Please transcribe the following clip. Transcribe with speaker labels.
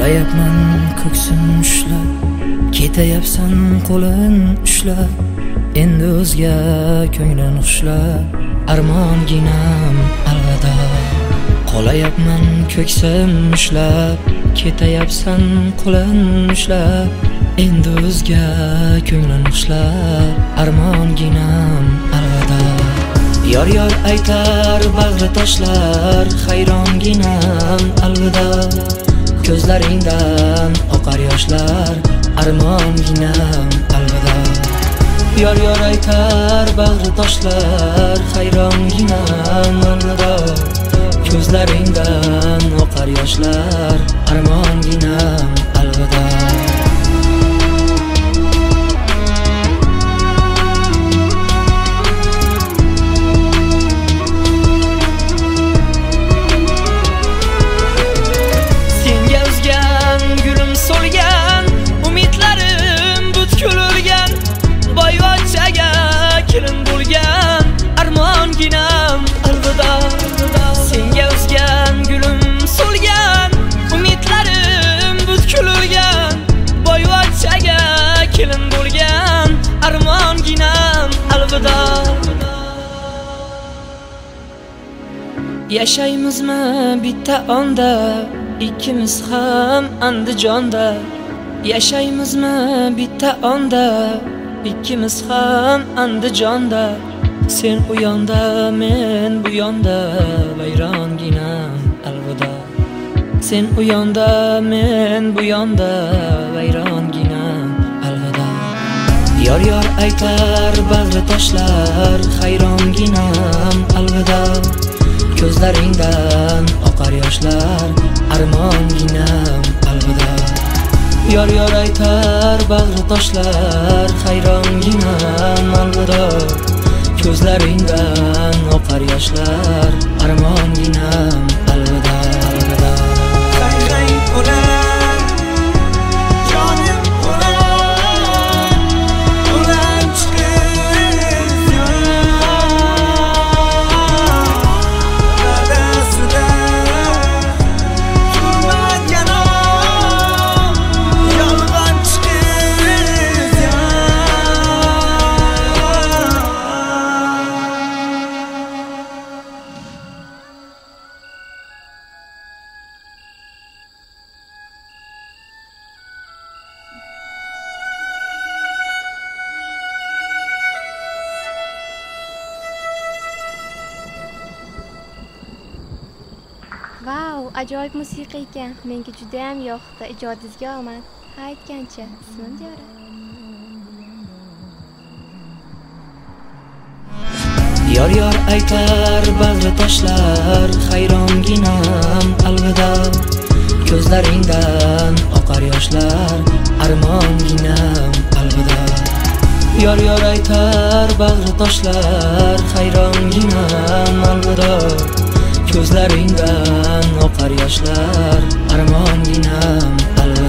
Speaker 1: Qolayapman ko'ksim ushlab, ketayapsan qo'lin ushlab, endi o'zga ko'nglim ushlab, armonginam alvida. Qolayapman ko'ksim ushlab, ketayapsan qo'lin ushlab, endi o'zga ko'nglim ushlab, armonginam alvida. Yor yor aytar bag'ri toshlar, hayronginam alvida. Ko'zlaringdan oqar yoshlar, armonginam alvida. Yor yor aytar bag'ri toshlar, hayronginam alvida. Ko'zlaringdan oqar yoshlar, armonginam alvida. Yashaymizmi bitta onda, ikkimiz ham Andijonda. Yashaymizmi bitta onda, ikkimiz ham Andijonda. Sen u yonda, men bu yonda, vayronginam alvida. Sen u yonda, men bu yonda, vayronginam alvida. Yor yor aytar bag'ri toshlar, hayronginam alvida. Ko'zlaringdan oqar yoshlar, armonginam alvida. Yor yor aytar bag'ri toshlar, hayronginam alvida. Ko'zlaringdan oqar yoshlar, armonginam alvida, alvida.
Speaker 2: Vau, ajoyib musiqa ekan. Menga juda ham yoqdi. Ijodingizga omad. Ha aytgancha, ismim Diyora.
Speaker 1: Yor yor aytar bag'ri toshlar, hayronginam alvida. Ko'zlaringdan oqar yoshlar, armonginam alvida. Yor yor aytar bag'ri toshlar, hayronginam alvida. Ko'zlaringdan oqar yoshlar, armonginam alvida.